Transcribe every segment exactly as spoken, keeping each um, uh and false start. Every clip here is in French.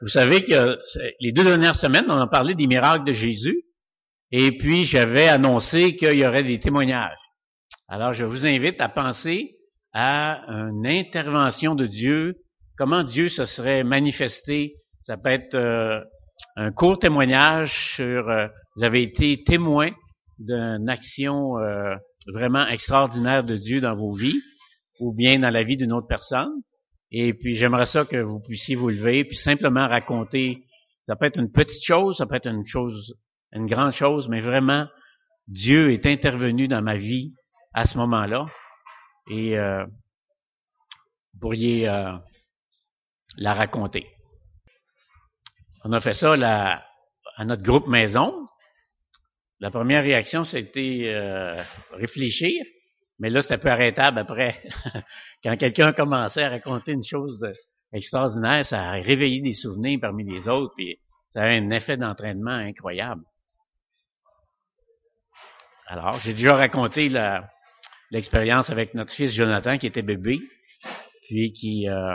Vous savez que les deux dernières semaines, on a parlé des miracles de Jésus, et puis j'avais annoncé qu'il y aurait des témoignages. Alors, je vous invite à penser à une intervention de Dieu, comment Dieu se serait manifesté. Ça peut être euh, un court témoignage sur, euh, vous avez été témoin d'une action euh, vraiment extraordinaire de Dieu dans vos vies, ou bien dans la vie d'une autre personne. Et puis, j'aimerais ça que vous puissiez vous lever, puis simplement raconter. Ça peut être une petite chose, ça peut être une chose, une grande chose, mais vraiment, Dieu est intervenu dans ma vie à ce moment-là. Et euh, vous pourriez euh, la raconter. On a fait ça là, à notre groupe maison. La première réaction, c'était euh, réfléchir. Mais là, c'était peu arrêtable après. Quand quelqu'un commençait à raconter une chose extraordinaire, ça a réveillé des souvenirs parmi les autres, puis ça a un effet d'entraînement incroyable. Alors, j'ai déjà raconté la, l'expérience avec notre fils Jonathan, qui était bébé, puis qui euh,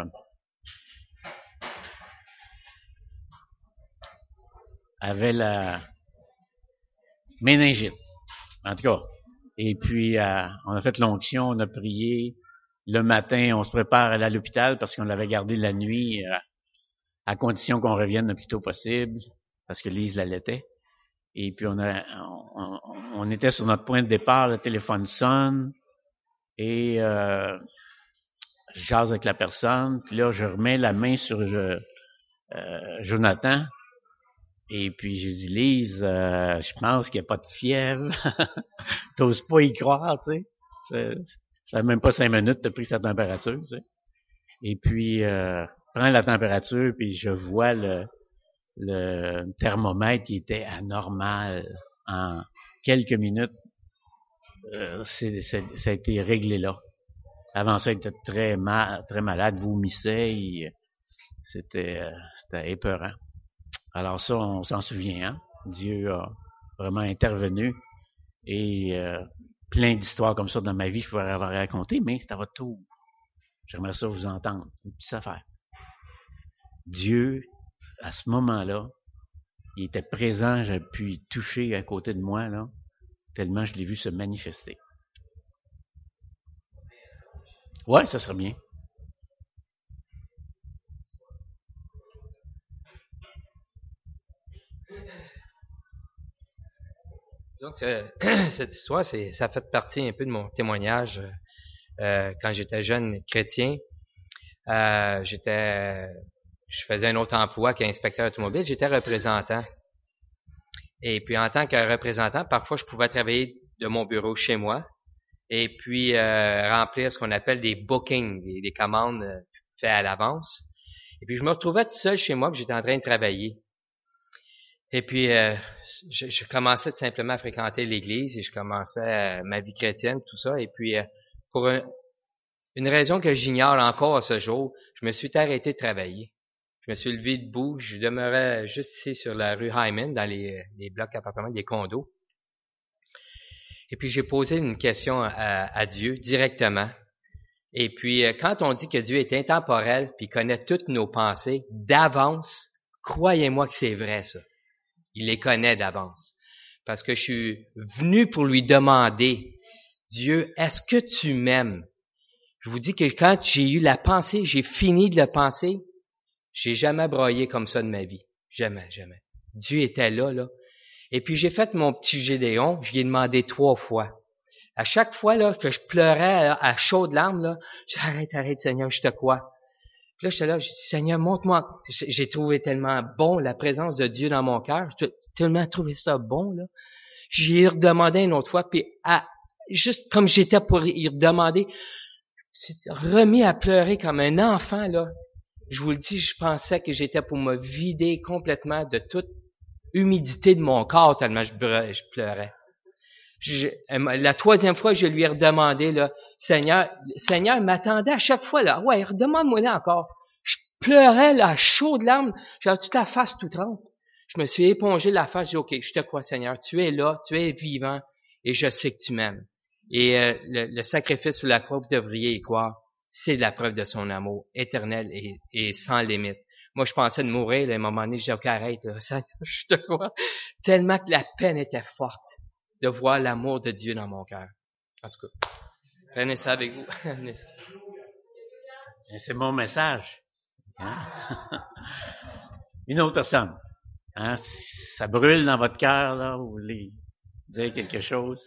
avait la méningite, en tout cas. Et puis, euh, on a fait l'onction, on a prié. Le matin, on se prépare à aller à l'hôpital parce qu'on l'avait gardé la nuit, euh, à condition qu'on revienne le plus tôt possible, parce que Lise l'allaitait. Et puis, on, a, on, on était sur notre point de départ, le téléphone sonne, et euh, je jase avec la personne. Puis là, je remets la main sur euh, Jonathan. Et puis, j'ai dit, Lise, euh, je pense qu'il n'y a pas de fièvre. T'oses pas y croire, tu sais. C'est, ça fait même pas cinq minutes, t'as pris sa température, tu sais. Et puis, euh, prends la température, puis je vois le, le thermomètre qui était anormal en quelques minutes. Euh, c'est, c'est, ça a été réglé là. Avant ça, il était très mal, très malade, vomissait, et c'était, euh, c'était épeurant. Alors ça, on s'en souvient, hein? Dieu a vraiment intervenu et euh, plein d'histoires comme ça dans ma vie, je pourrais avoir raconté, mais c'est à votre tour. J'aimerais ça vous entendre. Une petite affaire. Dieu, à ce moment-là, il était présent, j'ai pu toucher à côté de moi, là, tellement je l'ai vu se manifester. Ouais, ça serait bien. Disons que cette histoire, c'est, ça fait partie un peu de mon témoignage. Euh, quand j'étais jeune chrétien, euh, j'étais, je faisais un autre emploi qu'inspecteur automobile. J'étais représentant. Et puis en tant que représentant, parfois je pouvais travailler de mon bureau chez moi et puis euh, remplir ce qu'on appelle des bookings, des, des commandes euh, faites à l'avance. Et puis je me retrouvais tout seul chez moi, puis j'étais en train de travailler. Et puis, euh, je, je commençais tout simplement à fréquenter l'église et je commençais euh, ma vie chrétienne, tout ça. Et puis, euh, pour un, une raison que j'ignore encore à ce jour, je me suis arrêté de travailler. Je me suis levé debout. Je demeurais juste ici sur la rue Hyman, dans les, les blocs appartements, les condos. Et puis, j'ai posé une question à, à Dieu directement. Et puis, euh, quand on dit que Dieu est intemporel puis connaît toutes nos pensées d'avance, croyez-moi que c'est vrai, ça. Il les connaît d'avance. Parce que je suis venu pour lui demander, Dieu, est-ce que tu m'aimes? Je vous dis que quand j'ai eu la pensée, j'ai fini de la penser, j'ai jamais broyé comme ça de ma vie. Jamais, jamais. Dieu était là, là. Et puis j'ai fait mon petit Gédéon, je lui ai demandé trois fois. À chaque fois là que je pleurais là, à chaudes larmes, là, j'ai dit, arrête, arrête, Seigneur, je te crois. Puis là, j'étais là, j'ai dit, Seigneur, montre-moi. J'ai trouvé tellement bon la présence de Dieu dans mon cœur. J'ai tellement trouvé ça bon, là. J'ai redemandé une autre fois, puis à, juste comme j'étais pour y redemander, j'ai remis à pleurer comme un enfant, là. Je vous le dis, je pensais que j'étais pour me vider complètement de toute humidité de mon corps, tellement je pleurais. Je, la troisième fois, je lui ai redemandé, là, Seigneur, Seigneur m'attendait à chaque fois, là. Ouais, redemande-moi là encore. Je pleurais, là, à chaudes larmes. J'avais toute la face toute trempe. Je me suis épongé la face. J'ai dit, OK, je te crois, Seigneur. Tu es là, tu es vivant et je sais que tu m'aimes. Et euh, le, le sacrifice sur la croix, vous devriez y croire, c'est la preuve de son amour éternel et, et sans limite. moi, je pensais de mourir, là, à un moment donné, j'ai dit, OK, arrête, là, ça, je te crois. Tellement que la peine était forte de voir l'amour de Dieu dans mon cœur. En tout cas, prenez ça avec vous. C'est mon message. Hein? Une autre personne. Hein? Ça brûle dans votre cœur, là, vous voulez dire quelque chose?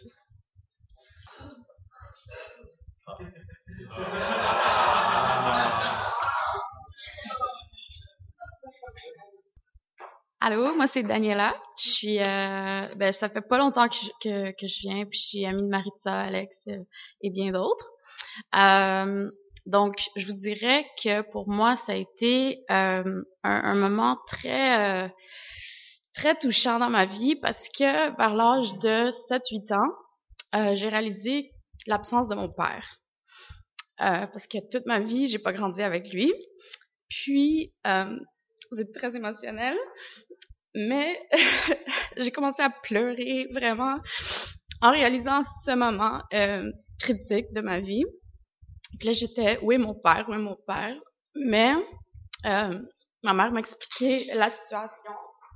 Allô, moi c'est Daniela. Je suis, euh, ben ça fait pas longtemps que je, que, que je viens, puis je suis amie de Maritza, Alex euh, et bien d'autres. Euh, donc, je vous dirais que pour moi, ça a été euh, un, un moment très euh, très touchant dans ma vie parce que vers l'âge de sept huit ans, euh, j'ai réalisé l'absence de mon père. Euh, parce que toute ma vie, j'ai pas grandi avec lui. Puis, euh, vous êtes très émotionnel. Mais j'ai commencé à pleurer vraiment en réalisant ce moment euh, critique de ma vie. Puis là, j'étais, où est mon père, où est mon père? Mais euh, ma mère m'a expliqué la situation.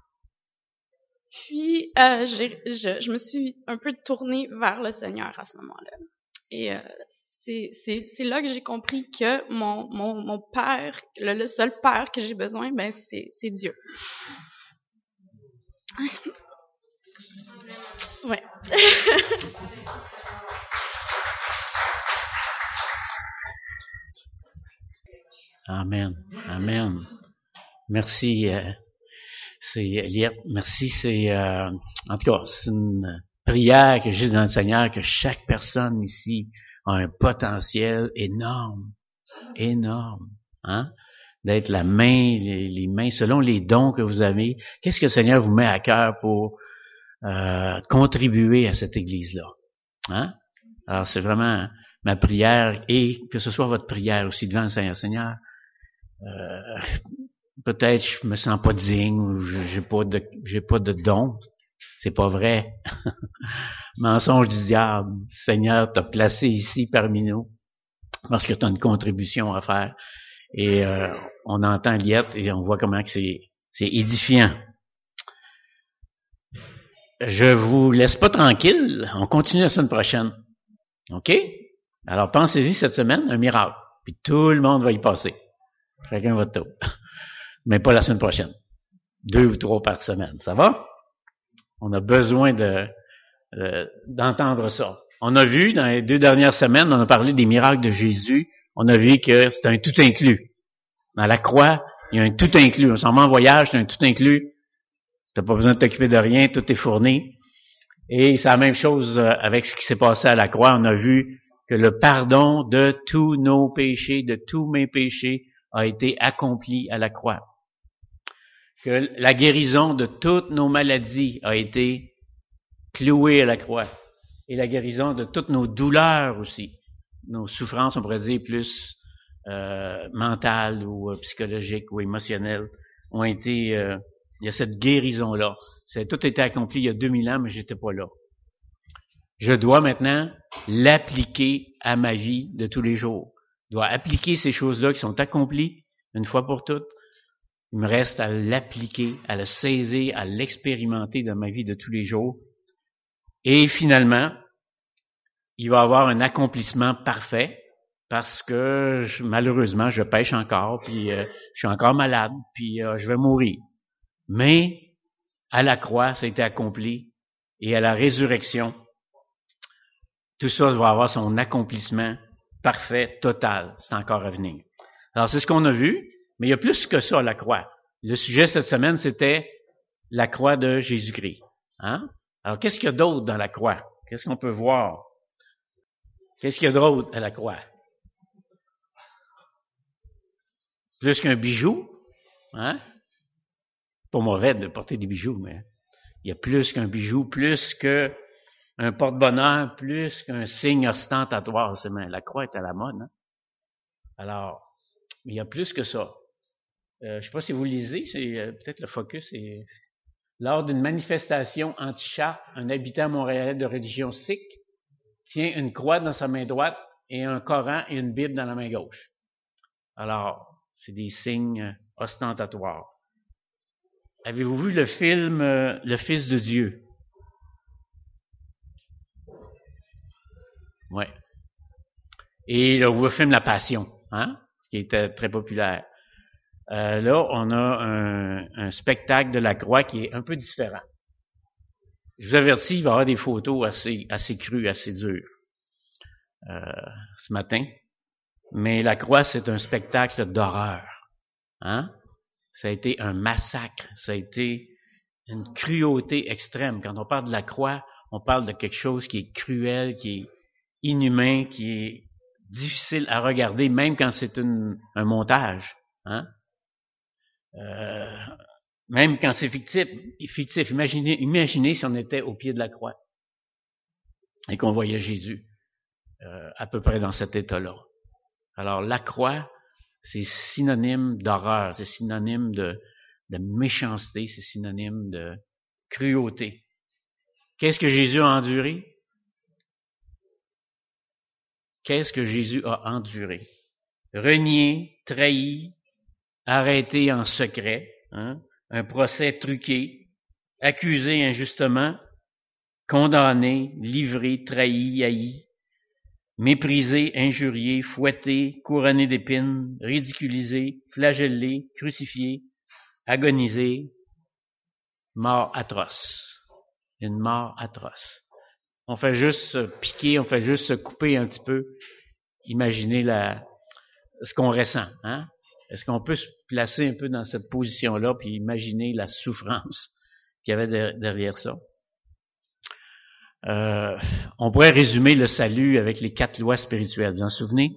Puis, euh, j'ai, je, je me suis un peu tournée vers le Seigneur à ce moment-là. Et euh, c'est, c'est, c'est là que j'ai compris que mon, mon, mon père, le, le seul père que j'ai besoin, ben c'est, c'est Dieu. Ouais. Amen. Amen. Merci, euh, c'est Eliette. Merci, c'est euh, en tout cas, c'est une prière que j'ai dans le Seigneur que chaque personne ici a un potentiel énorme, énorme, hein, d'être la main, les, les mains selon les dons que vous avez. Qu'est-ce que le Seigneur vous met à cœur pour euh, contribuer à cette Église-là, hein? Alors c'est vraiment ma prière et que ce soit votre prière aussi devant le Seigneur. Seigneur, euh, peut-être je me sens pas digne ou j'ai pas de j'ai pas de don. C'est pas vrai. Mensonge du diable. Seigneur t'a placé ici parmi nous parce que tu as une contribution à faire. Et euh, on entend Liette et on voit comment que c'est c'est édifiant. Je vous laisse pas tranquille. On continue la semaine prochaine. OK? Alors pensez-y cette semaine, un miracle. Puis tout le monde va y passer. Chacun votre tour. Mais pas la semaine prochaine. Deux ou trois par semaine. Ça va? On a besoin de, de d'entendre ça. On a vu, dans les deux dernières semaines, on a parlé des miracles de Jésus. On a vu que c'est un tout inclus. Dans la croix, il y a un tout inclus. On s'en va en voyage, c'est un tout inclus. T'as pas besoin de t'occuper de rien, tout est fourni. Et c'est la même chose avec ce qui s'est passé à la croix. On a vu que le pardon de tous nos péchés, de tous mes péchés, a été accompli à la croix. Que la guérison de toutes nos maladies a été clouée à la croix. Et la guérison de toutes nos douleurs aussi. Nos souffrances, on pourrait dire, plus euh, mentales ou euh, psychologiques ou émotionnelles, ont été... Euh, il y a cette guérison-là. C'est tout été accompli il y a deux mille ans, mais j'étais pas là. Je dois maintenant l'appliquer à ma vie de tous les jours. Je dois appliquer ces choses-là qui sont accomplies une fois pour toutes. Il me reste à l'appliquer, à le saisir, à l'expérimenter dans ma vie de tous les jours. Et finalement, il va y avoir un accomplissement parfait parce que je, malheureusement, je pêche encore, puis euh, je suis encore malade, puis euh, je vais mourir. Mais à la croix, ça a été accompli, et à la résurrection, tout ça va avoir son accomplissement parfait, total. C'est encore à venir. Alors, c'est ce qu'on a vu, mais il y a plus que ça à la croix. Le sujet cette semaine, c'était la croix de Jésus-Christ. Hein? Alors, qu'est-ce qu'il y a d'autre dans la croix? Qu'est-ce qu'on peut voir? Qu'est-ce qu'il y a d'autre à la croix? Plus qu'un bijou, hein? Pas mauvais de porter des bijoux, mais il y a plus qu'un bijou, plus qu'un porte-bonheur, plus qu'un signe ostentatoire. C'est, la croix est à la mode, hein? Alors, il y a plus que ça. Euh, je ne sais pas si vous lisez, c'est euh, peut-être le focus. C'est, lors d'une manifestation anti-charte, un habitant montréalais de religion sikh tient une croix dans sa main droite et un Coran et une Bible dans la main gauche. Alors, c'est des signes ostentatoire. Avez-vous vu le film euh, Le Fils de Dieu? Ouais. Et le nouveau film La Passion, hein, qui était très populaire. Euh, là, on a un, un spectacle de la croix qui est un peu différent. Je vous avertis, il va y avoir des photos assez, assez crues, assez dures euh, ce matin. Mais la croix, c'est un spectacle d'horreur. Hein? Ça a été un massacre. Ça a été une cruauté extrême. Quand on parle de la croix, on parle de quelque chose qui est cruel, qui est inhumain, qui est difficile à regarder, même quand c'est une, un montage. Hein? Euh, même quand c'est fictif. fictif. Imaginez, imaginez si on était au pied de la croix et qu'on voyait Jésus euh, à peu près dans cet état-là. Alors, la croix, c'est synonyme d'horreur, c'est synonyme de, de méchanceté, c'est synonyme de cruauté. Qu'est-ce que Jésus a enduré? Qu'est-ce que Jésus a enduré? Renié, trahi, arrêté en secret, hein? Un procès truqué, accusé injustement, condamné, livré, trahi, haï, méprisé, injurié, fouetté, couronné d'épines, ridiculisé, flagellé, crucifié, agonisé, mort atroce. Une mort atroce. On fait juste se piquer, on fait juste se couper un petit peu. Imaginez la, ce qu'on ressent, hein? Est-ce qu'on peut se placer un peu dans cette position-là puis imaginer la souffrance qu'il y avait derrière ça? Euh, on pourrait résumer le salut avec les quatre lois spirituelles. Vous vous en souvenez?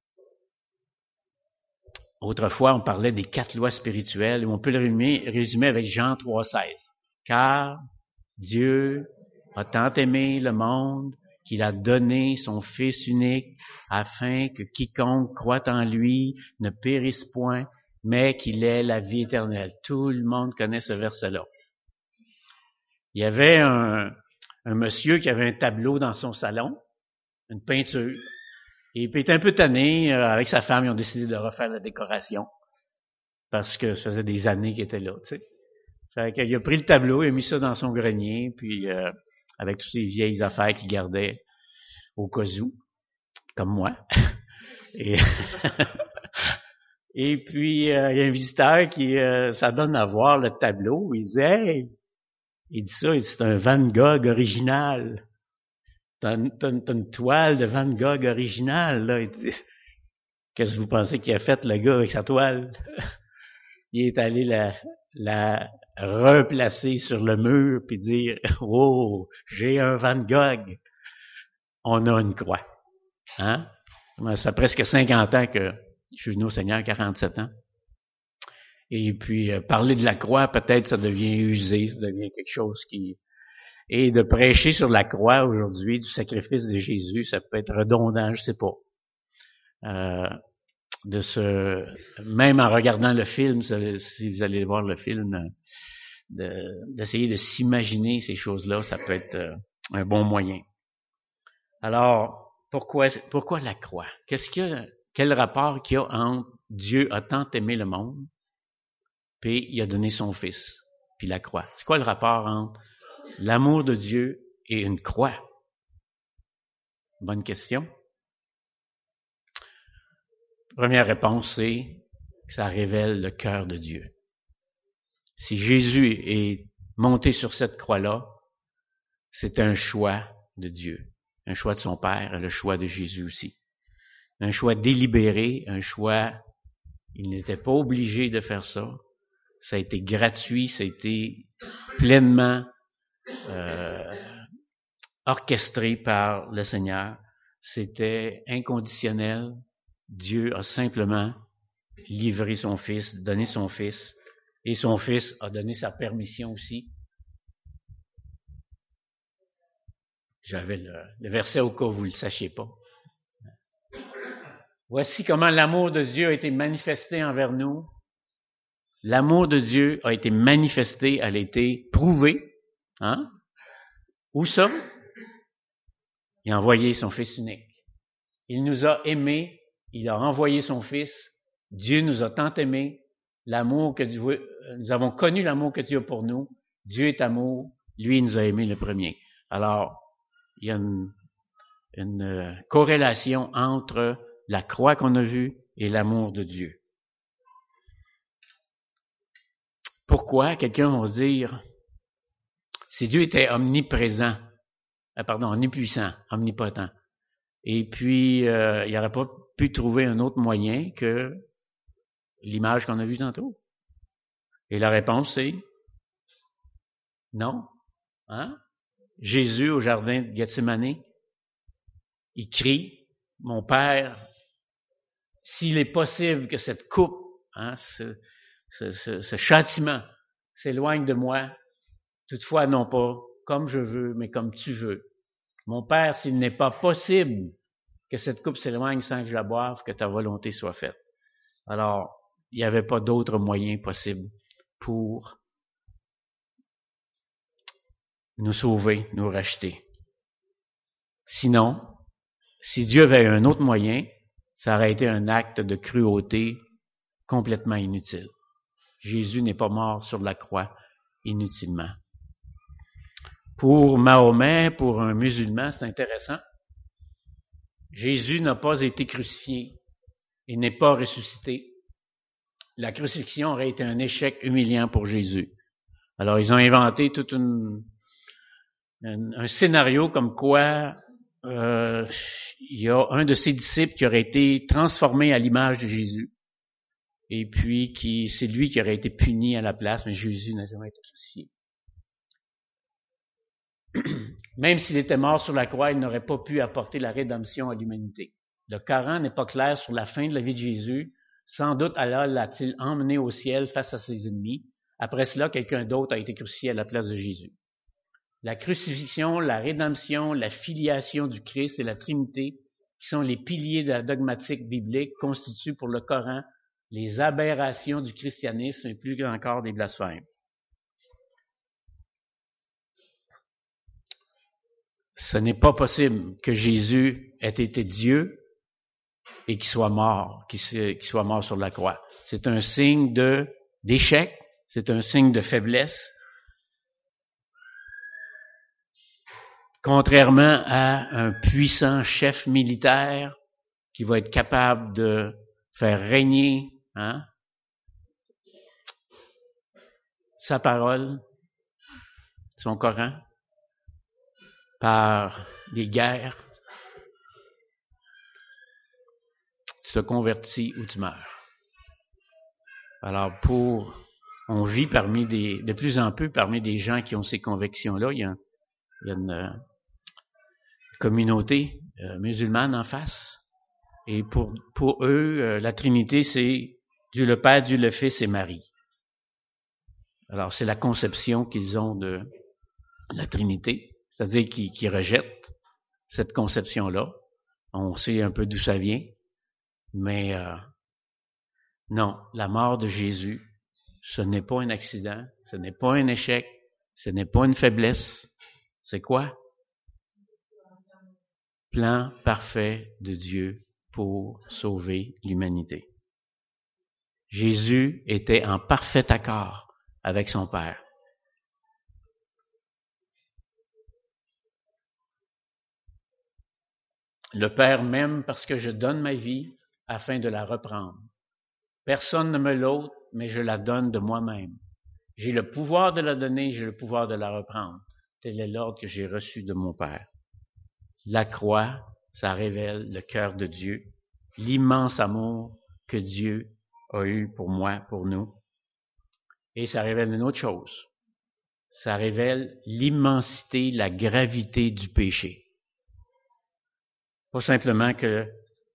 Autrefois, on parlait des quatre lois spirituelles et on peut le résumer, résumer avec Jean trois seize. Car Dieu a tant aimé le monde qu'il a donné son Fils unique afin que quiconque croit en lui ne périsse point, mais qu'il ait la vie éternelle. Tout le monde connaît ce verset-là. Il y avait un, un monsieur qui avait un tableau dans son salon, une peinture, et il était un peu tanné. Avec sa femme, ils ont décidé de refaire la décoration parce que ça faisait des années qu'il était là, tu sais. Fait qu'il a pris le tableau, il a mis ça dans son grenier, puis euh, avec toutes ces vieilles affaires qu'il gardait au cas où, comme moi. Et, et puis, euh, il y a un visiteur qui, euh, ça donne à voir le tableau, il dit « Hey! » Il dit ça, il dit « C'est un Van Gogh original. T'as, t'as, t'as une toile de Van Gogh original, là. » Il dit « Qu'est-ce que vous pensez qu'il a fait, le gars, avec sa toile? » Il est allé la, la replacer sur le mur puis dire « Oh, j'ai un Van Gogh. » On a une croix. Hein? Ça fait presque cinquante ans que je suis venu au Seigneur, quarante-sept ans. Et puis, euh, parler de la croix, peut-être ça devient usé, ça devient quelque chose qui... Et de prêcher sur la croix aujourd'hui, du sacrifice de Jésus, ça peut être redondant, je sais pas. Euh, de ce... Même en regardant le film, si vous allez voir le film, de, d'essayer de s'imaginer ces choses-là, ça peut être euh, un bon moyen. Alors, pourquoi, pourquoi la croix? Qu'est-ce qu'il y a, quel rapport qu'il y a entre Dieu a tant aimé le monde, puis il a donné son Fils, puis la croix? C'est quoi le rapport entre l'amour de Dieu et une croix? Bonne question. Première réponse, c'est que ça révèle le cœur de Dieu. Si Jésus est monté sur cette croix-là, c'est un choix de Dieu. Un choix de son Père et le choix de Jésus aussi. Un choix délibéré, un choix, il n'était pas obligé de faire ça. Ça a été gratuit, ça a été pleinement euh, orchestré par le Seigneur. C'était inconditionnel. Dieu a simplement livré son Fils, donné son Fils, et son Fils a donné sa permission aussi. J'avais le, le verset au cas où vous ne le sachiez pas. Voici comment l'amour de Dieu a été manifesté envers nous. L'amour de Dieu a été manifesté, elle a été prouvée. Hein? Où ça? Il a envoyé son Fils unique. Il nous a aimés, il a envoyé son Fils. Dieu nous a tant aimés, l'amour que Dieu, nous avons connu l'amour que Dieu a pour nous. Dieu est amour, lui il nous a aimés le premier. Alors, il y a une, une corrélation entre la croix qu'on a vue et l'amour de Dieu. Pourquoi? Quelqu'un va dire, si Dieu était omniprésent, ah, pardon, omnipuissant, omnipotent, et puis euh, il n'aurait pas pu trouver un autre moyen que l'image qu'on a vue tantôt. Et la réponse c'est non. Hein? Jésus au jardin de Gethsémani, il crie, mon Père, s'il est possible que cette coupe, hein, ce, ce, ce, ce châtiment s'éloigne de moi, toutefois non pas comme je veux, mais comme tu veux. Mon Père, s'il n'est pas possible que cette coupe s'éloigne sans que je la boive, que ta volonté soit faite. Alors, il n'y avait pas d'autre moyen possible pour nous sauver, nous racheter. Sinon, si Dieu avait un autre moyen, ça aurait été un acte de cruauté complètement inutile. Jésus n'est pas mort sur la croix inutilement. Pour Mahomet, pour un musulman, c'est intéressant. Jésus n'a pas été crucifié et n'est pas ressuscité. La crucifixion aurait été un échec humiliant pour Jésus. Alors, ils ont inventé tout une, un, un scénario comme quoi euh, il y a un de ses disciples qui aurait été transformé à l'image de Jésus. Et puis, qui, c'est lui qui aurait été puni à la place, mais Jésus n'a jamais été crucifié. Même s'il était mort sur la croix, il n'aurait pas pu apporter la rédemption à l'humanité. Le Coran n'est pas clair sur la fin de la vie de Jésus. Sans doute Allah l'a-t-il emmené au ciel face à ses ennemis. Après cela, quelqu'un d'autre a été crucifié à la place de Jésus. La crucifixion, la rédemption, la filiation du Christ et la Trinité, qui sont les piliers de la dogmatique biblique, constituent pour le Coran les aberrations du christianisme et plus encore des blasphèmes. Ce n'est pas possible que Jésus ait été Dieu et qu'il soit mort, qu'il soit mort sur la croix. C'est un signe de d'échec, c'est un signe de faiblesse. Contrairement à un puissant chef militaire qui va être capable de faire régner hein, sa parole, son Coran, par des guerres, tu te convertis ou tu meurs. Alors pour, on vit parmi des, de plus en plus parmi des gens qui ont ces convictions-là. Il y a, il y a une euh, communauté euh, musulmane en face. Et pour, pour eux, euh, la Trinité, c'est Dieu le Père, Dieu le Fils et Marie. Alors c'est la conception qu'ils ont de la Trinité. C'est-à-dire qu'ils, qu'ils rejettent cette conception-là. On sait un peu d'où ça vient. Mais euh, non, la mort de Jésus, ce n'est pas un accident, ce n'est pas un échec, ce n'est pas une faiblesse. C'est quoi? Plan parfait de Dieu pour sauver l'humanité. Jésus était en parfait accord avec son Père. Le Père m'aime parce que je donne ma vie afin de la reprendre. Personne ne me l'ôte, mais je la donne de moi-même. J'ai le pouvoir de la donner, j'ai le pouvoir de la reprendre. Tel est l'ordre que j'ai reçu de mon Père. La croix, ça révèle le cœur de Dieu, l'immense amour que Dieu a eu pour moi, pour nous. Et ça révèle une autre chose. Ça révèle l'immensité, la gravité du péché. Pas simplement que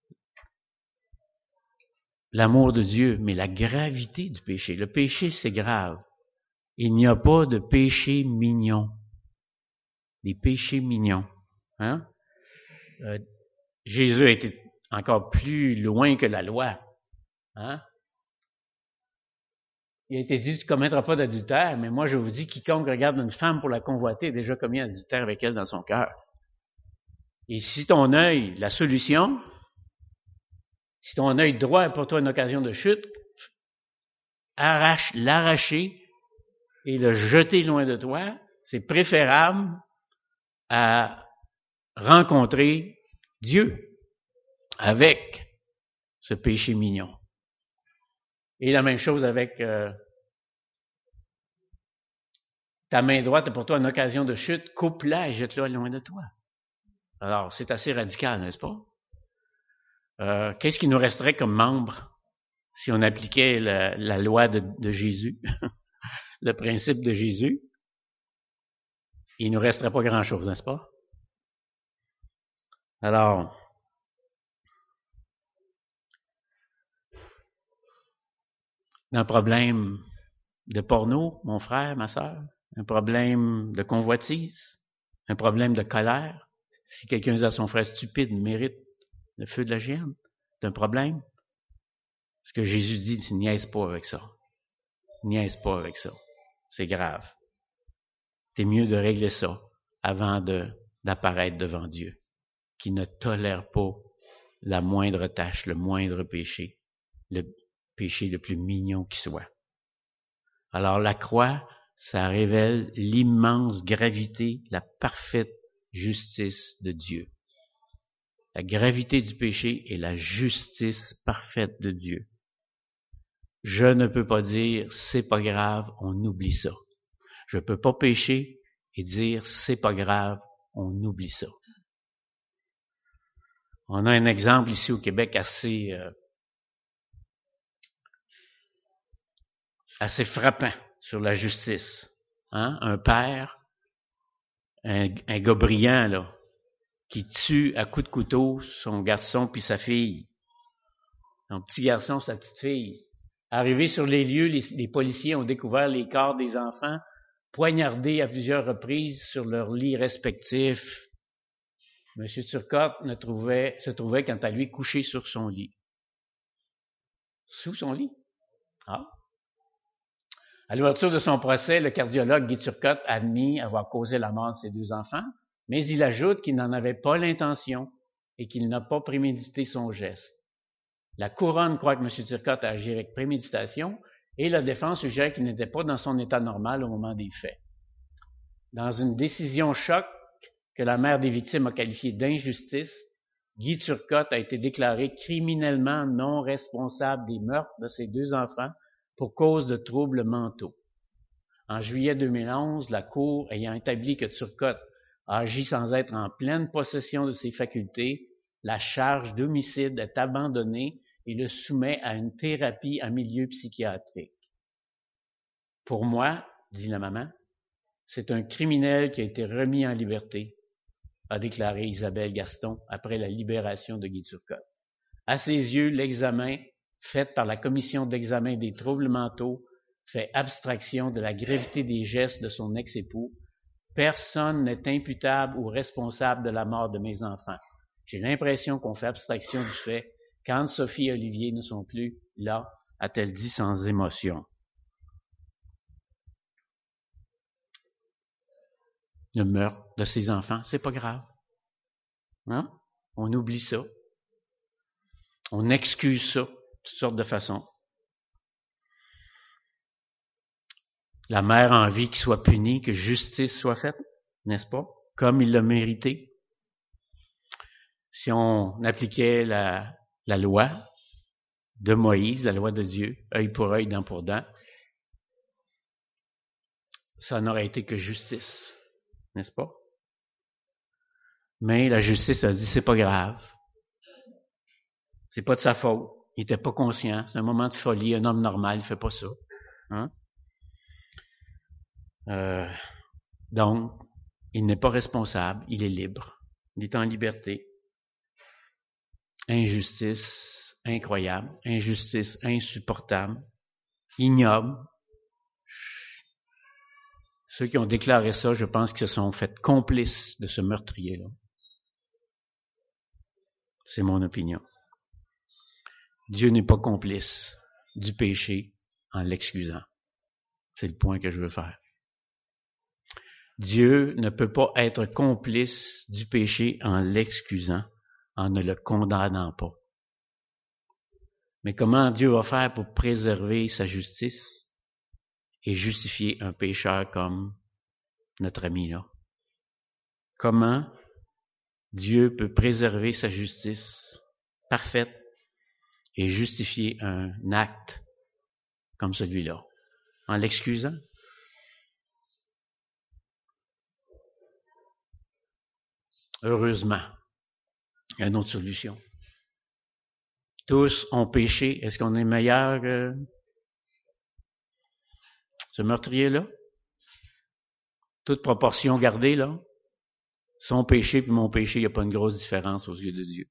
l'amour de Dieu, mais la gravité du péché. Le péché, c'est grave. Il n'y a pas de péché mignon. Des péchés mignons. Hein? Euh, Jésus a été encore plus loin que la loi. Hein? Il a été dit, tu ne commettras pas d'adultère, mais moi je vous dis, quiconque regarde une femme pour la convoiter a déjà commis un adultère avec elle dans son cœur. Et si ton œil, la solution, si ton œil droit est pour toi une occasion de chute, arrache, l'arracher et le jeter loin de toi, c'est préférable à rencontrer Dieu avec ce péché mignon. Et la même chose avec euh, ta main droite est pour toi une occasion de chute, coupe-la et jette-la loin de toi. Alors, c'est assez radical, n'est-ce pas? Euh, qu'est-ce qui nous resterait comme membre si on appliquait la, la loi de, de Jésus, le principe de Jésus? Il ne nous resterait pas grand-chose, n'est-ce pas? Alors, un problème de porno, mon frère, ma sœur, un problème de convoitise, un problème de colère. Si quelqu'un a son frère stupide, mérite le feu de la géhenne, c'est un problème. Ce que Jésus dit, c'est niaise pas avec ça. Niaise pas avec ça. C'est grave. C'est mieux de régler ça avant de, d'apparaître devant Dieu, qui ne tolère pas la moindre tâche, le moindre péché, le péché le plus mignon qui soit. Alors la croix, ça révèle l'immense gravité, la parfaite justice de Dieu. La gravité du péché et la justice parfaite de Dieu. Je ne peux pas dire c'est pas grave, on oublie ça. Je peux pas pécher et dire c'est pas grave, on oublie ça. On a un exemple ici au Québec assez euh, assez frappant sur la justice. Hein? Un père, un, un gars brillant, là, qui tue à coups de couteau son garçon puis sa fille. Son petit garçon, sa petite fille. Arrivé sur les lieux, les, les policiers ont découvert les corps des enfants poignardés à plusieurs reprises sur leurs lits respectifs. Monsieur Turcotte ne trouvait, se trouvait quant à lui couché sur son lit. Sous son lit. Ah. À l'ouverture de son procès, le cardiologue Guy Turcotte a admis avoir causé la mort de ses deux enfants, mais il ajoute qu'il n'en avait pas l'intention et qu'il n'a pas prémédité son geste. La couronne croit que M. Turcotte a agi avec préméditation et la défense suggère qu'il n'était pas dans son état normal au moment des faits. Dans une décision choc que la mère des victimes a qualifiée d'injustice, Guy Turcotte a été déclaré criminellement non responsable des meurtres de ses deux enfants pour cause de troubles mentaux. En juillet deux mille onze, la Cour ayant établi que Turcotte a agi sans être en pleine possession de ses facultés, la charge d'homicide est abandonnée et le soumet à une thérapie en milieu psychiatrique. Pour moi, dit la maman, c'est un criminel qui a été remis en liberté, a déclaré Isabelle Gaston après la libération de Guy Turcotte. À ses yeux, l'examen fait par la commission d'examen des troubles mentaux fait abstraction de la gravité des gestes de son ex-époux. Personne n'est imputable ou responsable de la mort de mes enfants. J'ai l'impression qu'on fait abstraction du fait qu'Anne-Sophie et Olivier ne sont plus là, a-t-elle dit sans émotion. Le meurtre de ses enfants, c'est pas grave. Hein? On oublie ça. On excuse ça de toutes sortes de façons. La mère a envie qu'il soit puni, que justice soit faite, n'est-ce pas? Comme il l'a mérité. Si on appliquait la, la loi de Moïse, la loi de Dieu, œil pour œil, dent pour dent, ça n'aurait été que justice, n'est-ce pas? Mais la justice a dit, c'est pas grave. C'est pas de sa faute. Il était pas conscient. C'est un moment de folie. Un homme normal, il fait pas ça. Hein? Euh, donc, il n'est pas responsable. Il est libre. Il est en liberté. Injustice incroyable. Injustice insupportable. Ignoble. Ceux qui ont déclaré ça, je pense qu'ils se sont fait complices de ce meurtrier-là. C'est mon opinion. Dieu n'est pas complice du péché en l'excusant. C'est le point que je veux faire. Dieu ne peut pas être complice du péché en l'excusant, en ne le condamnant pas. Mais comment Dieu va faire pour préserver sa justice et justifier un pécheur comme notre ami là? Comment Dieu peut préserver sa justice parfaite et justifier un acte comme celui-là? En l'excusant? Heureusement, il y a une autre solution. Tous ont péché. Est-ce qu'on est meilleur que ce meurtrier-là? Toute proportion gardée, là. Son péché et mon péché, il n'y a pas une grosse différence aux yeux de Dieu.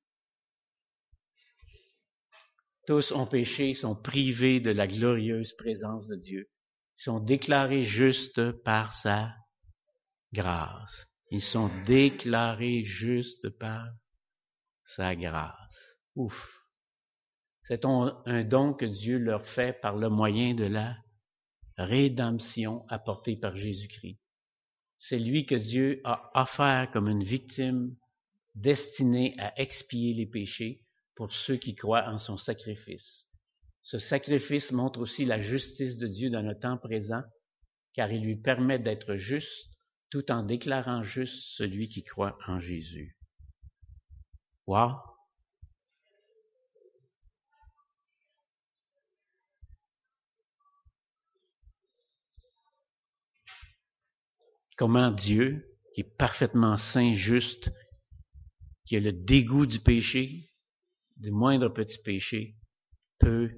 Tous ont péché, sont privés de la glorieuse présence de Dieu. Ils sont déclarés justes par sa grâce. Ils sont déclarés justes par sa grâce. Ouf! C'est un don que Dieu leur fait par le moyen de la rédemption apportée par Jésus-Christ. C'est lui que Dieu a offert comme une victime destinée à expier les péchés pour ceux qui croient en son sacrifice. Ce sacrifice montre aussi la justice de Dieu dans le temps présent, car il lui permet d'être juste tout en déclarant juste celui qui croit en Jésus. Wow! Comment Dieu, qui est parfaitement saint, juste, qui a le dégoût du péché, du moindre petit péché, peut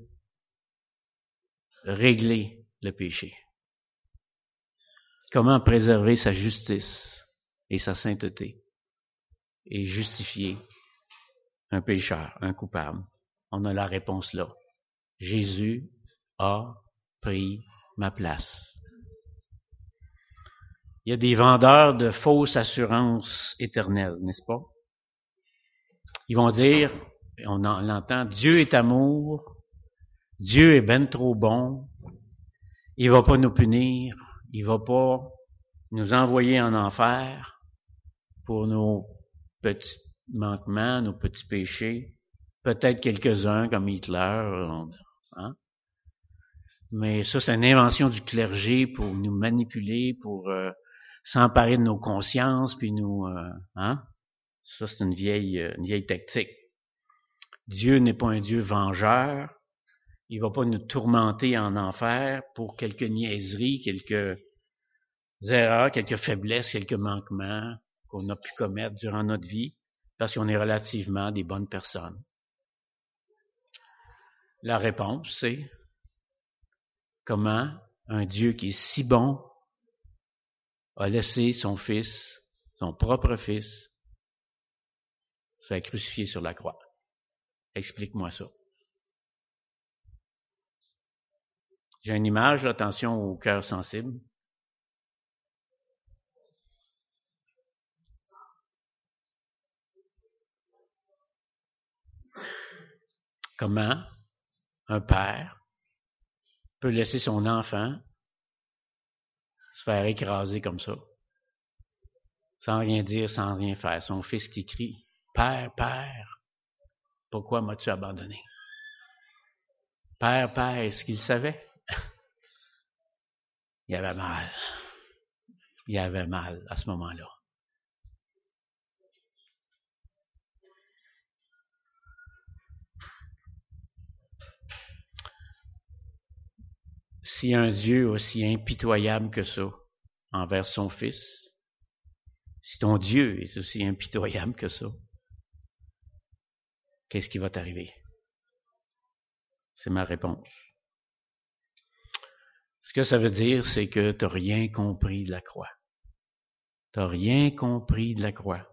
régler le péché. Comment préserver sa justice et sa sainteté et justifier un pécheur, un coupable? On a la réponse là. Jésus a pris ma place. Il y a des vendeurs de fausses assurances éternelles, n'est-ce pas? Ils vont dire, on l'entend, Dieu est amour, Dieu est ben trop bon, il va pas nous punir, il va pas nous envoyer en enfer pour nos petits manquements, nos petits péchés, peut-être quelques-uns comme Hitler, hein? Mais ça c'est une invention du clergé pour nous manipuler, pour euh, s'emparer de nos consciences, puis nous, euh, hein? Ça c'est une vieille, une vieille tactique. Dieu n'est pas un Dieu vengeur. Il va pas nous tourmenter en enfer pour quelques niaiseries, quelques erreurs, quelques faiblesses, quelques manquements qu'on a pu commettre durant notre vie, parce qu'on est relativement des bonnes personnes. La réponse, c'est comment un Dieu qui est si bon a laissé son Fils, son propre Fils, se faire crucifier sur la croix. Explique-moi ça. J'ai une image, attention au cœur sensible. Comment un père peut laisser son enfant se faire écraser comme ça, sans rien dire, sans rien faire. Son fils qui crie, « Père, Père, pourquoi m'as-tu abandonné? » Père, Père, est-ce qu'il savait? Il avait mal. Il avait mal à ce moment-là. Si un Dieu aussi impitoyable que ça envers son Fils, si ton Dieu est aussi impitoyable que ça, qu'est-ce qui va t'arriver? C'est ma réponse. Ce que ça veut dire, c'est que tu n'as rien compris de la croix. Tu n'as rien compris de la croix.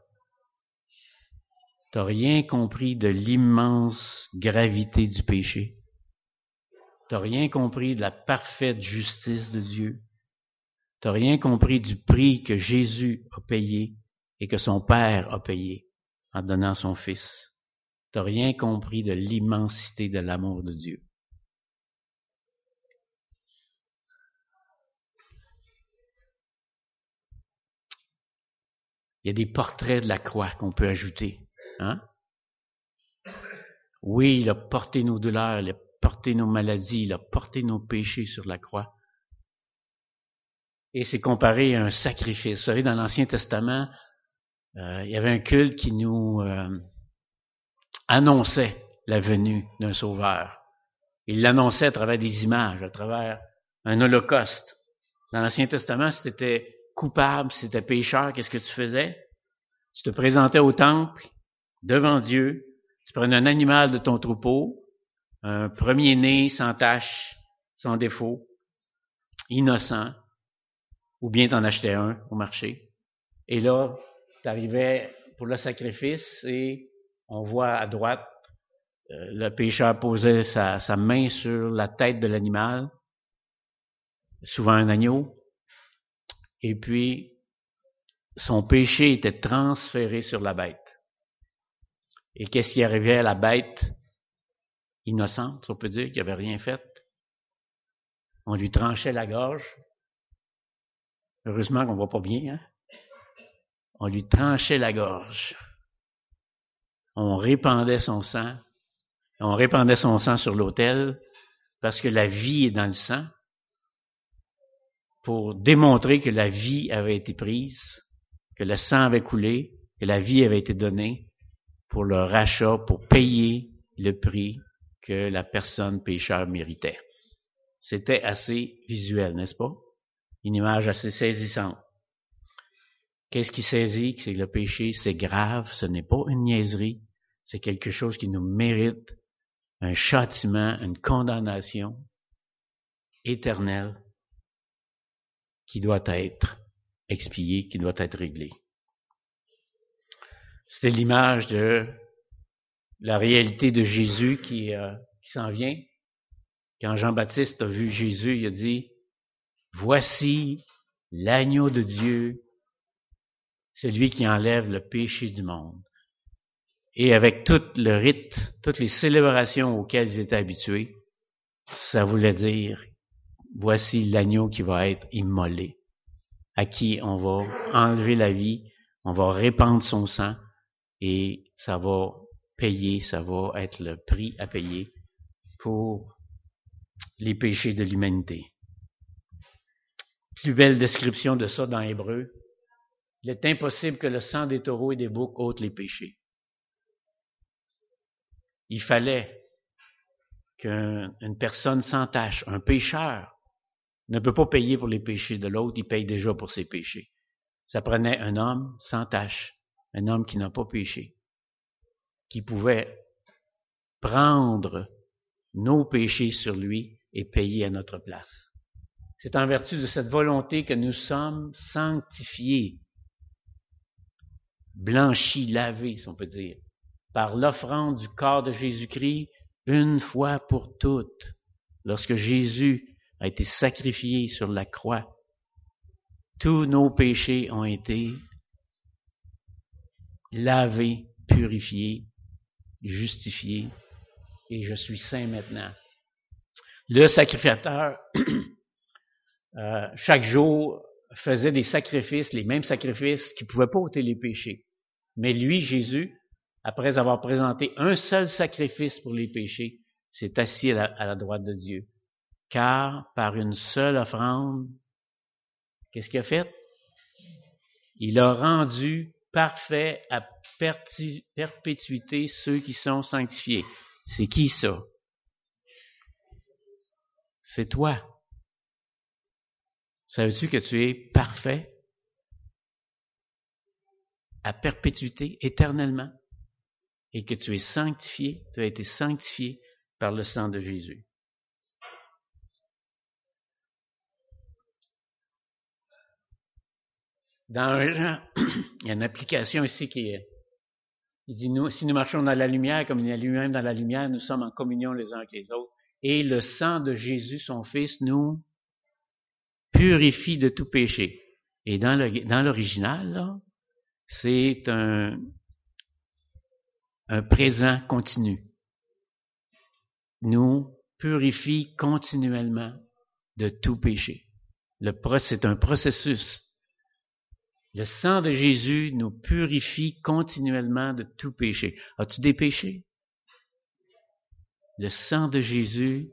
Tu n'as rien compris de l'immense gravité du péché. Tu n'as rien compris de la parfaite justice de Dieu. Tu n'as rien compris du prix que Jésus a payé et que son Père a payé en donnant son Fils. Tu n'as rien compris de l'immensité de l'amour de Dieu. Il y a des portraits de la croix qu'on peut ajouter. Hein? Oui, il a porté nos douleurs, il a porté nos maladies, il a porté nos péchés sur la croix. Et c'est comparé à un sacrifice. Vous savez, dans l'Ancien Testament, euh, il y avait un culte qui nous euh, annonçait la venue d'un sauveur. Il l'annonçait à travers des images, à travers un holocauste. Dans l'Ancien Testament, si tu étais coupable, si tu étais pécheur, qu'est-ce que tu faisais? Tu te présentais au temple, devant Dieu, tu prenais un animal de ton troupeau, un premier-né sans tache, sans défaut, innocent, ou bien t'en achetais un au marché. Et là, tu arrivais pour le sacrifice et on voit à droite, euh, le pécheur posait sa, sa main sur la tête de l'animal, souvent un agneau, et puis son péché était transféré sur la bête. Et qu'est-ce qui arrivait à la bête innocente, si on peut dire, qui n'avait rien fait? On lui tranchait la gorge. Heureusement qu'on ne voit pas bien, hein? On lui tranchait la gorge. On répandait son sang. On répandait son sang sur l'autel parce que la vie est dans le sang, pour démontrer que la vie avait été prise, que le sang avait coulé, que la vie avait été donnée pour le rachat, pour payer le prix que la personne pécheur méritait. C'était assez visuel, n'est-ce pas? Une image assez saisissante. Qu'est-ce qui saisit? C'est que le péché, c'est grave, ce n'est pas une niaiserie, c'est quelque chose qui nous mérite un châtiment, une condamnation éternelle qui doit être expiée, qui doit être réglée. C'était l'image de la réalité de Jésus qui, euh, qui s'en vient. Quand Jean-Baptiste a vu Jésus, il a dit, « Voici l'agneau de Dieu, celui qui enlève le péché du monde. » Et avec tout le rite, toutes les célébrations auxquelles ils étaient habitués, ça voulait dire, voici l'agneau qui va être immolé, à qui on va enlever la vie, on va répandre son sang, et ça va payer, ça va être le prix à payer pour les péchés de l'humanité. Plus belle description de ça dans Hébreu. Il est impossible que le sang des taureaux et des boucs ôte les péchés. Il fallait qu'une personne sans tache, un pécheur, ne peut pas payer pour les péchés de l'autre, il paye déjà pour ses péchés. Ça prenait un homme sans tache, un homme qui n'a pas péché, qui pouvait prendre nos péchés sur lui et payer à notre place. C'est en vertu de cette volonté que nous sommes sanctifiés, blanchis, lavés, si on peut dire, par l'offrande du corps de Jésus-Christ une fois pour toutes. Lorsque Jésus a été sacrifié sur la croix, tous nos péchés ont été lavés, purifiés, justifiés, et je suis saint maintenant. Le sacrificateur, euh, chaque jour, faisait des sacrifices, les mêmes sacrifices qui ne pouvaient pas ôter les péchés. Mais lui, Jésus, après avoir présenté un seul sacrifice pour les péchés, s'est assis à la, à la droite de Dieu. Car par une seule offrande, qu'est-ce qu'il a fait? Il a rendu parfait à pertu, perpétuité ceux qui sont sanctifiés. C'est qui ça? C'est toi. Savais-tu que tu es parfait à perpétuité, éternellement, et que tu es sanctifié, tu as été sanctifié par le sang de Jésus. Dans un genre, il y a une application ici qui est, il dit, nous, si nous marchons dans la lumière, comme il est lui-même dans la lumière, nous sommes en communion les uns avec les autres. Et le sang de Jésus, son Fils, nous purifie de tout péché. Et dans, le, dans l'original, là, c'est un, un présent continu. Nous purifie continuellement de tout péché. Le, c'est un processus. Le sang de Jésus nous purifie continuellement de tout péché. As-tu des péchés? Le sang de Jésus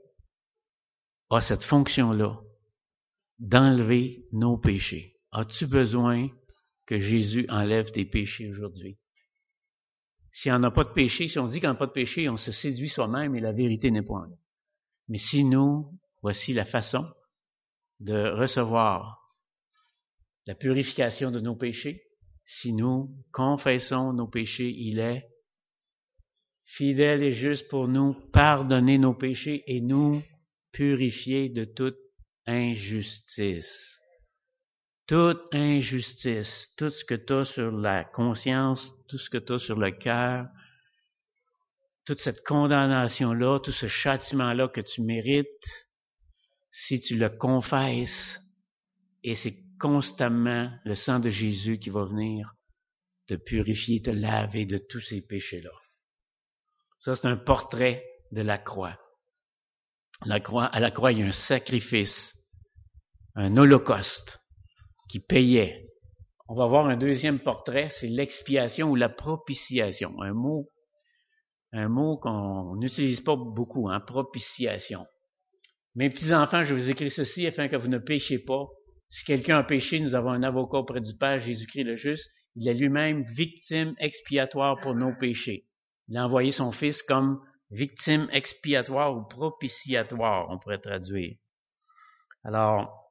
a cette fonction-là, d'enlever nos péchés. As-tu besoin que Jésus enlève tes péchés aujourd'hui? S'il n'y en a pas de péché, si on dit qu'il n'y en a pas de péché, on se séduit soi-même et la vérité n'est pas en nous. Mais si nous, voici la façon de recevoir la purification de nos péchés. Si nous confessons nos péchés, il est fidèle et juste pour nous pardonner nos péchés et nous purifier de toute injustice. Toute injustice, tout ce que tu as sur la conscience, tout ce que tu as sur le cœur, toute cette condamnation-là, tout ce châtiment-là que tu mérites, si tu le confesses, et c'est constamment le sang de Jésus qui va venir te purifier, te laver de tous ces péchés-là. Ça, c'est un portrait de la croix. La croix, à la croix, il y a un sacrifice, un holocauste qui payait. On va voir un deuxième portrait, c'est l'expiation ou la propitiation. Un mot, un mot qu'on n'utilise pas beaucoup, hein, propitiation. Mes petits enfants, je vous écris ceci afin que vous ne péchiez pas. Si quelqu'un a péché, nous avons un avocat auprès du Père, Jésus-Christ le juste. Il est lui-même victime expiatoire pour nos péchés. Il a envoyé son Fils comme victime expiatoire ou propitiatoire, on pourrait traduire. Alors,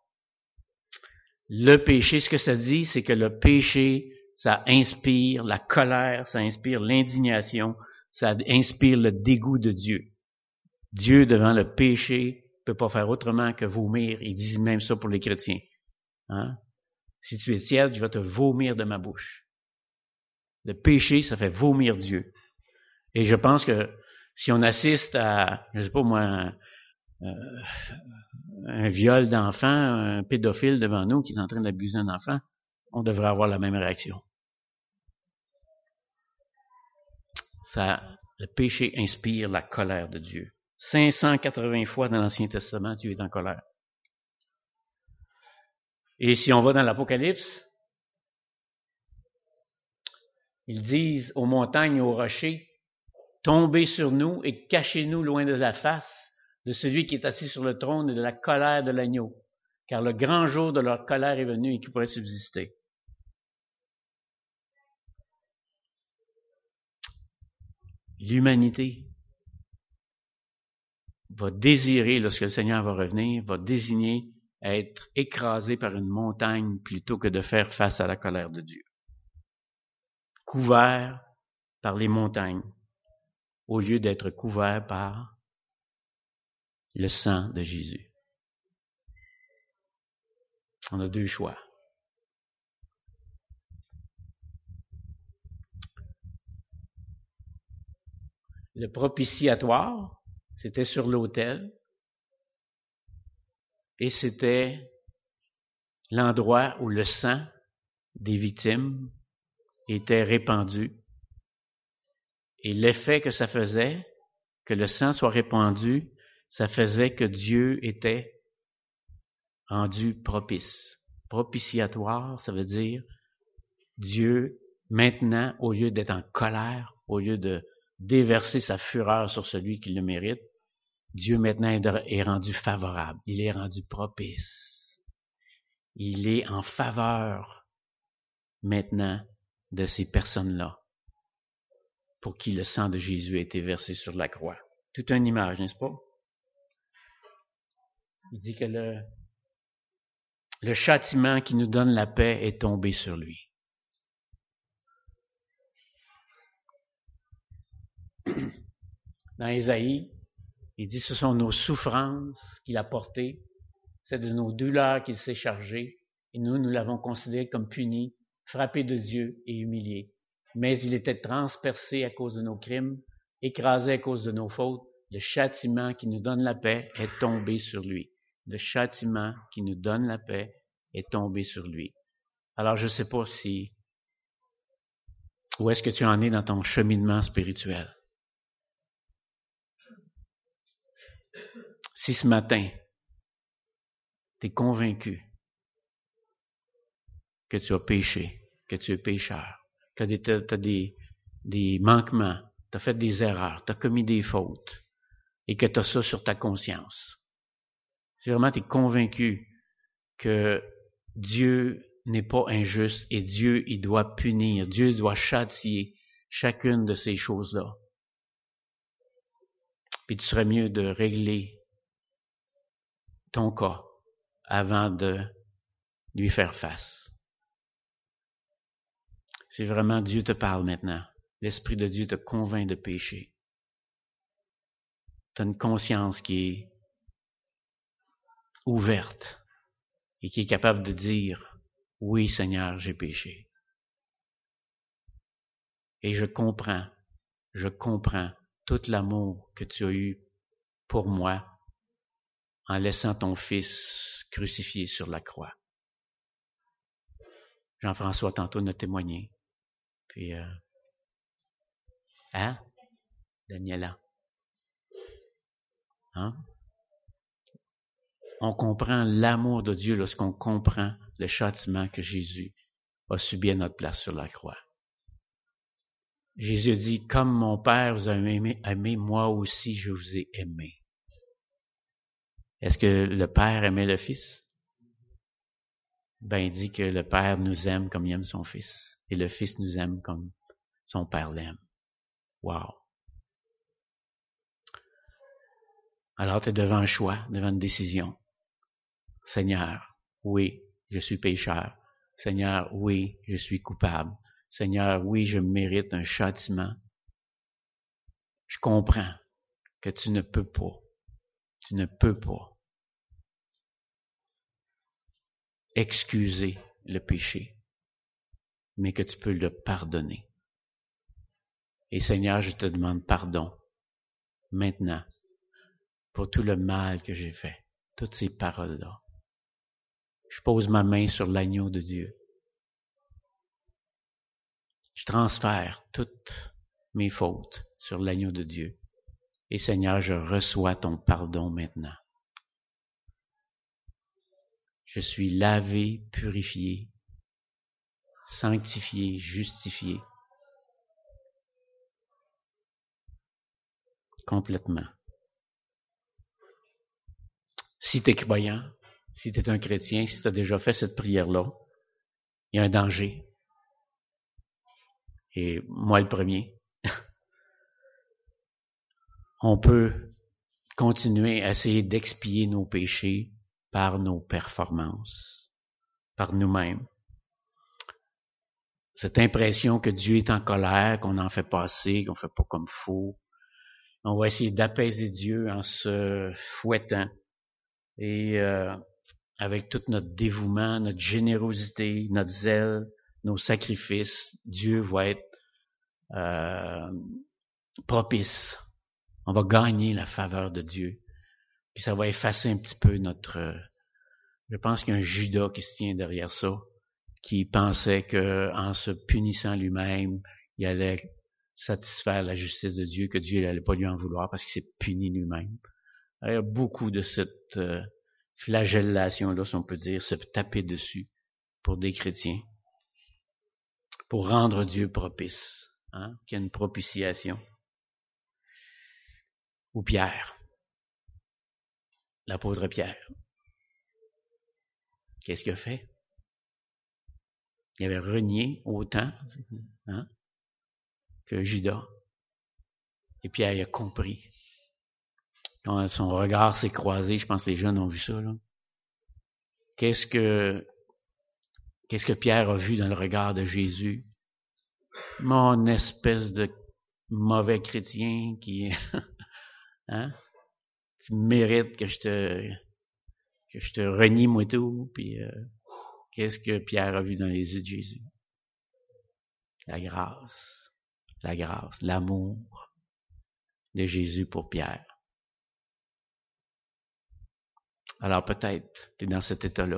le péché, ce que ça dit, c'est que le péché, ça inspire la colère, ça inspire l'indignation, ça inspire le dégoût de Dieu. Dieu, devant le péché, ne peut pas faire autrement que vomir. Il dit même ça pour les chrétiens. Hein? Si tu es tiède, je vais te vomir de ma bouche. Le péché, ça fait vomir Dieu. Et je pense que si on assiste à, je sais pas moi, un, euh, un viol d'enfant, un pédophile devant nous qui est en train d'abuser un enfant, on devrait avoir la même réaction. Ça, le péché inspire la colère de Dieu. cinq cent quatre-vingts fois dans l'Ancien Testament, Dieu est en colère. Et si on va dans l'Apocalypse, ils disent aux montagnes et aux rochers, tombez sur nous et cachez-nous loin de la face de celui qui est assis sur le trône et de la colère de l'agneau, car le grand jour de leur colère est venu et qui pourrait subsister. L'humanité va désirer, lorsque le Seigneur va revenir, va désigner être écrasé par une montagne plutôt que de faire face à la colère de Dieu. Couvert par les montagnes, au lieu d'être couvert par le sang de Jésus. On a deux choix. Le propitiatoire, c'était sur l'autel, et c'était l'endroit où le sang des victimes était répandu. Et l'effet que ça faisait, que le sang soit répandu, ça faisait que Dieu était rendu propice. Propitiatoire, ça veut dire Dieu, maintenant, au lieu d'être en colère, au lieu de déverser sa fureur sur celui qui le mérite, Dieu maintenant est rendu favorable. Il est rendu propice. Il est en faveur maintenant de ces personnes-là pour qui le sang de Jésus a été versé sur la croix. Toute une image, n'est-ce pas? Il dit que le, le châtiment qui nous donne la paix est tombé sur lui. Dans Ésaïe, il dit, ce sont nos souffrances qu'il a portées, c'est de nos douleurs qu'il s'est chargé, et nous, nous l'avons considéré comme puni, frappé de Dieu et humilié. Mais il était transpercé à cause de nos crimes, écrasé à cause de nos fautes. Le châtiment qui nous donne la paix est tombé sur lui. Le châtiment qui nous donne la paix est tombé sur lui. Alors, je ne sais pas si, où est-ce que tu en es dans ton cheminement spirituel? Si ce matin, tu es convaincu que tu as péché, que tu es pécheur, que tu as des, des manquements, tu as fait des erreurs, tu as commis des fautes, et que tu as ça sur ta conscience. Si vraiment tu es convaincu que Dieu n'est pas injuste et Dieu, il doit punir, Dieu doit châtier chacune de ces choses-là. Puis tu serais mieux de régler ton cas avant de lui faire face. C'est vraiment Dieu te parle maintenant. L'Esprit de Dieu te convainc de pécher. Tu as une conscience qui est ouverte et qui est capable de dire « Oui, Seigneur, j'ai péché. » Et je comprends, je comprends tout l'amour que tu as eu pour moi en laissant ton Fils crucifié sur la croix. Jean-François, tantôt, nous a témoigné. Puis, euh, hein, Daniela? Hein? On comprend l'amour de Dieu lorsqu'on comprend le châtiment que Jésus a subi à notre place sur la croix. Jésus dit, comme mon Père vous a aimé, aimé, moi aussi je vous ai aimé. Est-ce que le Père aimait le Fils? Ben, il dit que le Père nous aime comme il aime son Fils. Et le Fils nous aime comme son Père l'aime. Wow! Alors, tu es devant un choix, devant une décision. Seigneur, oui, je suis pécheur. Seigneur, oui, je suis coupable. Seigneur, oui, je mérite un châtiment. Je comprends que tu ne peux pas, tu ne peux pas excuser le péché, mais que tu peux le pardonner. Et Seigneur, je te demande pardon maintenant pour tout le mal que j'ai fait, toutes ces paroles-là. Je pose ma main sur l'agneau de Dieu. Je transfère toutes mes fautes sur l'agneau de Dieu. Et Seigneur, je reçois ton pardon maintenant. Je suis lavé, purifié, sanctifié, justifié. Complètement. Si tu es croyant, si tu es un chrétien, si tu as déjà fait cette prière-là, il y a un danger. Et moi le premier. On peut continuer à essayer d'expier nos péchés par nos performances, par nous-mêmes. Cette impression que Dieu est en colère, qu'on en fait pas assez, qu'on fait pas comme faux. On va essayer d'apaiser Dieu en se fouettant et euh, avec tout notre dévouement, notre générosité, notre zèle, nos sacrifices, Dieu va être euh, propice. On va gagner la faveur de Dieu. Puis ça va effacer un petit peu notre... Euh, je pense qu'il y a un Judas qui se tient derrière ça, qui pensait que en se punissant lui-même, il allait satisfaire la justice de Dieu, que Dieu n'allait pas lui en vouloir parce qu'il s'est puni lui-même. Alors, il y a beaucoup de cette euh, flagellation-là, si on peut dire, se taper dessus pour des chrétiens, pour rendre Dieu propice, hein, qu'il y a une propitiation. Ou Pierre, l'apôtre Pierre. Qu'est-ce qu'il a fait? Il avait renié autant hein, que Judas. Et Pierre il a compris. Quand son regard s'est croisé, je pense que les jeunes ont vu ça. Là. Qu'est-ce que qu'est-ce que Pierre a vu dans le regard de Jésus? Mon espèce de mauvais chrétien qui hein? Tu mérites que je te que je te renie moi tout, puis euh, qu'est-ce que Pierre a vu dans les yeux de Jésus? La grâce, la grâce, l'amour de Jésus pour Pierre. Alors peut-être tu es dans cet état-là.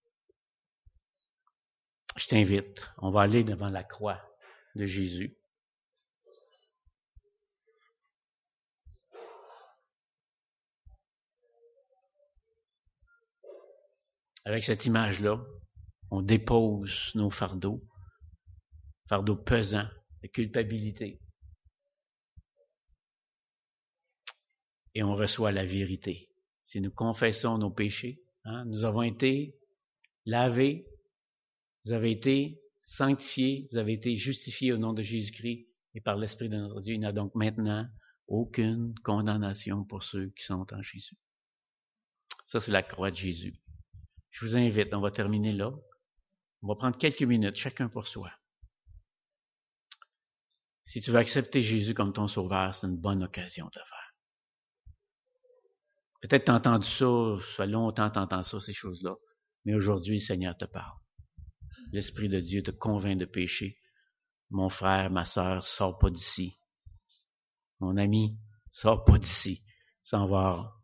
Je t'invite, on va aller devant la croix de Jésus. Avec cette image-là, on dépose nos fardeaux, fardeaux pesants, de culpabilité. et on reçoit la vérité. Si nous confessons nos péchés, hein, nous avons été lavés, vous avez été sanctifiés, vous avez été justifiés au nom de Jésus-Christ et par l'Esprit de notre Dieu. Il n'y a donc maintenant aucune condamnation pour ceux qui sont en Jésus. Ça, c'est la croix de Jésus. Je vous invite, on va terminer là. On va prendre quelques minutes, chacun pour soi. Si tu veux accepter Jésus comme ton sauveur, c'est une bonne occasion de le faire. Peut-être tu as entendu ça, ça fait longtemps que tu entends ça, ces choses-là. Mais aujourd'hui, le Seigneur te parle. L'Esprit de Dieu te convainc de péché. Mon frère, ma sœur, sors pas d'ici. Mon ami, sors pas d'ici sans avoir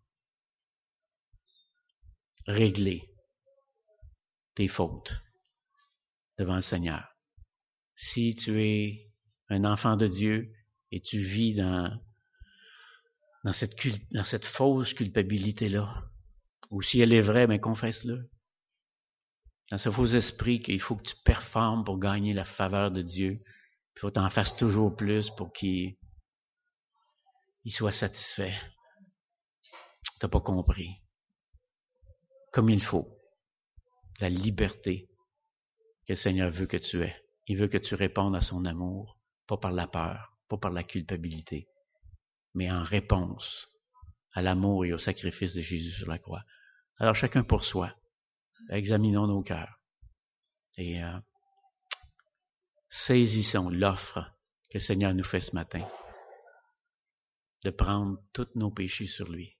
réglé tes fautes devant le Seigneur. Si tu es un enfant de Dieu et tu vis dans, dans, cette, cul, dans cette fausse culpabilité-là, ou si elle est vraie, mais confesse-le. Dans ce faux esprit qu'il faut que tu performes pour gagner la faveur de Dieu, il faut que tu en fasses toujours plus pour qu'il il soit satisfait. Tu n'as pas compris. Comme il faut. La liberté que le Seigneur veut que tu aies. Il veut que tu répondes à son amour, pas par la peur, pas par la culpabilité, mais en réponse à l'amour et au sacrifice de Jésus sur la croix. Alors chacun pour soi, examinons nos cœurs et euh, saisissons l'offre que le Seigneur nous fait ce matin de prendre tous nos péchés sur lui.